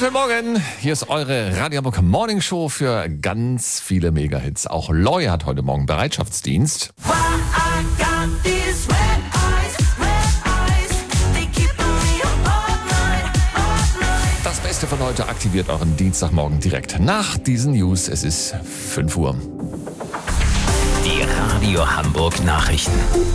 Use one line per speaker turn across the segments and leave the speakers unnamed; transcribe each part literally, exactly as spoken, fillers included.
Guten Morgen, hier ist eure Radio Hamburg Morning Show für ganz viele Megahits. Auch Loy hat heute Morgen Bereitschaftsdienst. Das Beste von heute aktiviert euren Dienstagmorgen direkt nach diesen News. Es ist fünf Uhr.
Die Radio Hamburg Nachrichten.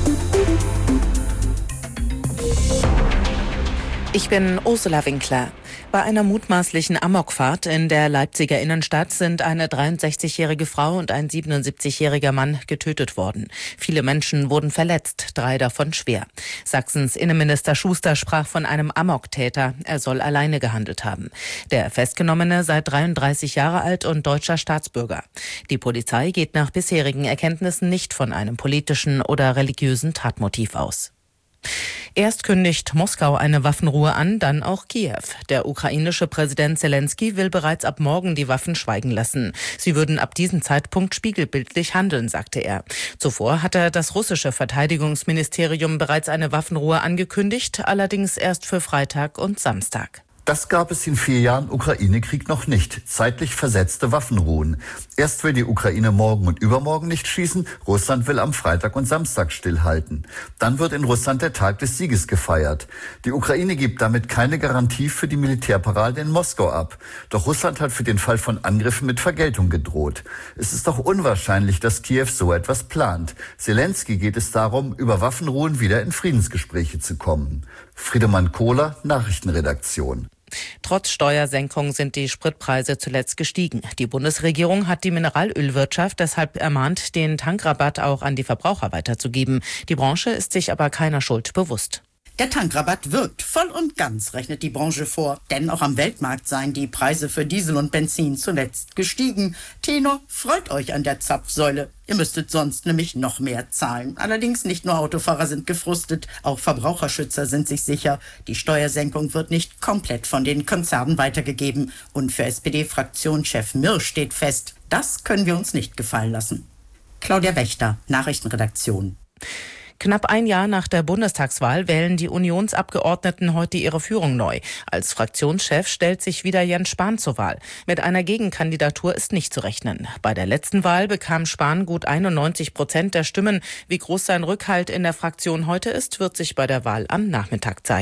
Ich bin Ursula Winkler. Bei einer mutmaßlichen Amokfahrt in der Leipziger Innenstadt sind eine dreiundsechzigjährige Frau und ein siebenundsiebzigjähriger Mann getötet worden. Viele Menschen wurden verletzt, drei davon schwer. Sachsens Innenminister Schuster sprach von einem Amoktäter. Er soll alleine gehandelt haben. Der Festgenommene sei dreiunddreißig Jahre alt und deutscher Staatsbürger. Die Polizei geht nach bisherigen Erkenntnissen nicht von einem politischen oder religiösen Tatmotiv aus. Erst kündigt Moskau eine Waffenruhe an, dann auch Kiew. Der ukrainische Präsident Zelensky will bereits ab morgen die Waffen schweigen lassen. Sie würden ab diesem Zeitpunkt spiegelbildlich handeln, sagte er. Zuvor hatte das russische Verteidigungsministerium bereits eine Waffenruhe angekündigt, allerdings erst für Freitag und Samstag.
Das gab es in vier Jahren Ukraine-Krieg noch nicht. Zeitlich versetzte Waffenruhen. Erst will die Ukraine morgen und übermorgen nicht schießen. Russland will am Freitag und Samstag stillhalten. Dann wird in Russland der Tag des Sieges gefeiert. Die Ukraine gibt damit keine Garantie für die Militärparade in Moskau ab. Doch Russland hat für den Fall von Angriffen mit Vergeltung gedroht. Es ist doch unwahrscheinlich, dass Kiew so etwas plant. Zelensky geht es darum, über Waffenruhen wieder in Friedensgespräche zu kommen. Friedemann Kohler, Nachrichtenredaktion.
Trotz Steuersenkung sind die Spritpreise zuletzt gestiegen. Die Bundesregierung hat die Mineralölwirtschaft deshalb ermahnt, den Tankrabatt auch an die Verbraucher weiterzugeben. Die Branche ist sich aber keiner Schuld bewusst.
Der Tankrabatt wirkt voll und ganz, rechnet die Branche vor. Denn auch am Weltmarkt seien die Preise für Diesel und Benzin zuletzt gestiegen. Tenor, freut euch an der Zapfsäule. Ihr müsstet sonst nämlich noch mehr zahlen. Allerdings nicht nur Autofahrer sind gefrustet, auch Verbraucherschützer sind sich sicher. Die Steuersenkung wird nicht komplett von den Konzernen weitergegeben. Und für S P D-Fraktionschef Mirsch steht fest, das können wir uns nicht gefallen lassen. Claudia Wächter, Nachrichtenredaktion.
Knapp ein Jahr nach der Bundestagswahl wählen die Unionsabgeordneten heute ihre Führung neu. Als Fraktionschef stellt sich wieder Jens Spahn zur Wahl. Mit einer Gegenkandidatur ist nicht zu rechnen. Bei der letzten Wahl bekam Spahn gut einundneunzig Prozent der Stimmen. Wie groß sein Rückhalt in der Fraktion heute ist, wird sich bei der Wahl am Nachmittag zeigen.